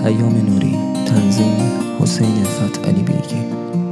پیام نوری، تنظیم حسین فتحعلی بیگی.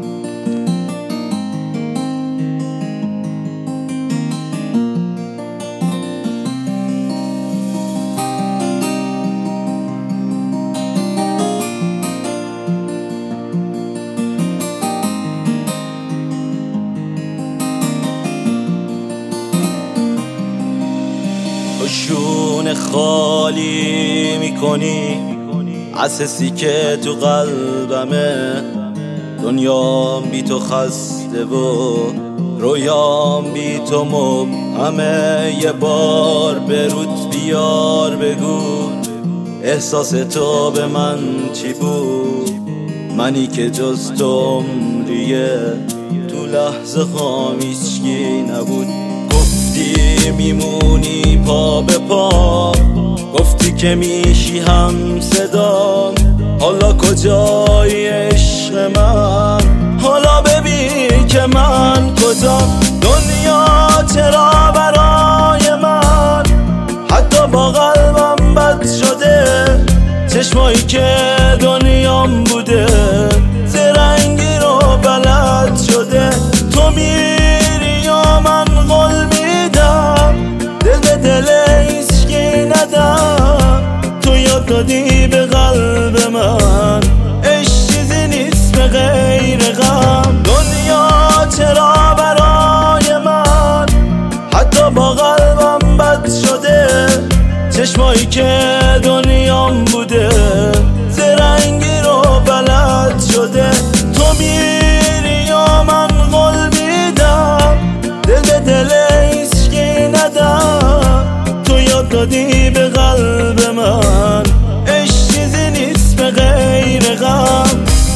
شونه خالی میکنی از حسی که تو قلبمه. دنیام بی تو خسته و رویام بی تو مبهمه. یه بار به رود بیار بگو احساس تو به من چی بود؟ منی که جز تو عمریه تو لحظه خام هیچکی نبود. گفتی میمونی پا به پا، گفتی که میشی هم صدام. حالا کجای عشق من؟ حالا ببین که من کجام؟ دنیا چرا برای من حتی با قلبم بد شده؟ چشمایی که دنیام بوده زرنگی رو بلد شده. تو میری یا من قول میدم دل به دل هیچکی ندم. تو یاد دادی به قلب من عشق چیزی نیست به غیر غم. دنیا چرا برای من حتی با قلبم بد شده؟ چشمایی که دنیام بوده زرنگی رو بلد شده. تو میری یا من قول میدم دل به دل هیچکی ندم. تو یاد دادی به قلب من عشق چیزی نیست به غیر غم.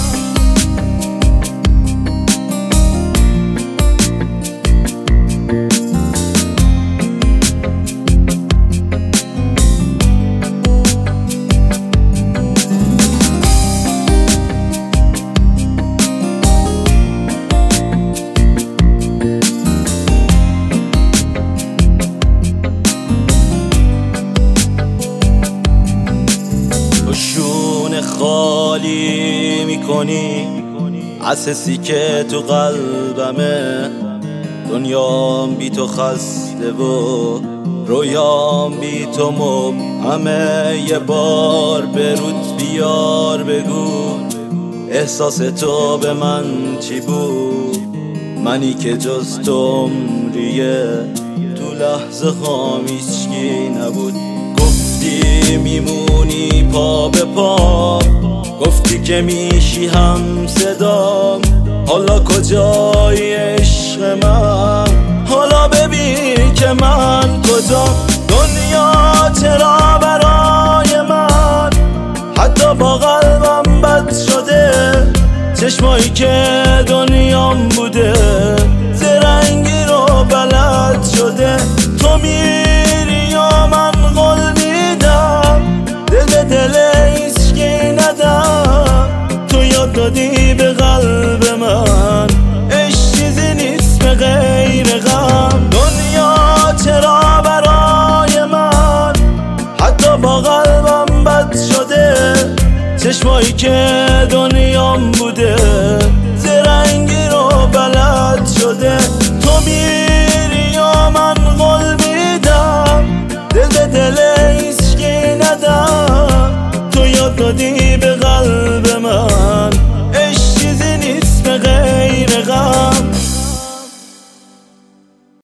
شونه خالی میکنی از حسی که تو قلبمه. دنیام بی تو خسته و رویام بی تو مبهمه. یه بار به رود بیار بگو احساس تو به من چی بود؟ منی که جز تو عمریه تو لحظه خام هیچکی نبود. گفتی میمونی پا به پا، گفتی که میشی هم صدام. حالا کجای عشق من؟ حالا ببین که من کجام؟ دنیا چرا برای من حتی با قلبم بد شده؟ چشمایی که دنیام بوده زرنگی رو بلد شده. تو میری یا من قول میدم دل به دل هیچکی ندم. تو یاد دادی به قلب من عشق چیزی نیست به غیر غم. دنیا چرا برای من حتی با قلبم بد شده؟ چشمایی که دنیام بوده زرنگی رو بلد شده. تو میری یا من قول میدم دل به دل هیچکی ندم. تو یاد دادی